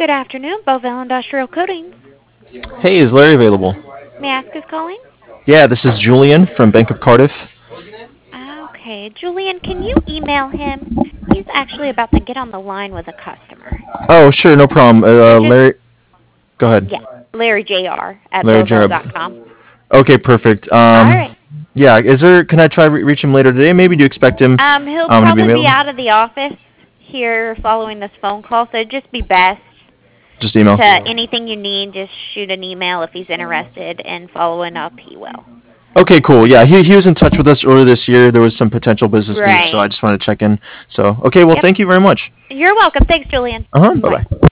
Good afternoon, Bovell Industrial Coatings. Hey, is Larry available? May I ask who's calling? Yeah, this is Julian from Bank of Cardiff. Okay, Julian, can you email him? He's actually about to get on the line with a customer. Oh, sure, no problem. So just, Larry, go ahead. yeah, Larry Jr. at Larry Jarrett. Bovell.com. Okay, perfect. All right. Yeah, is there? Can I try reach him later today? Maybe do you expect him He'll to be probably be available? out of the office here following this phone call, so just be best Just email. to anything you need, just shoot an email if he's interested, and following up, he will. Okay, cool. Yeah, he was in touch with us earlier this year. There was some potential business needs, so Right. I just wanted to check in. So, okay, well, Yep. thank you very much. You're welcome. Thanks, Julian. Uh huh. Bye Bye. bye.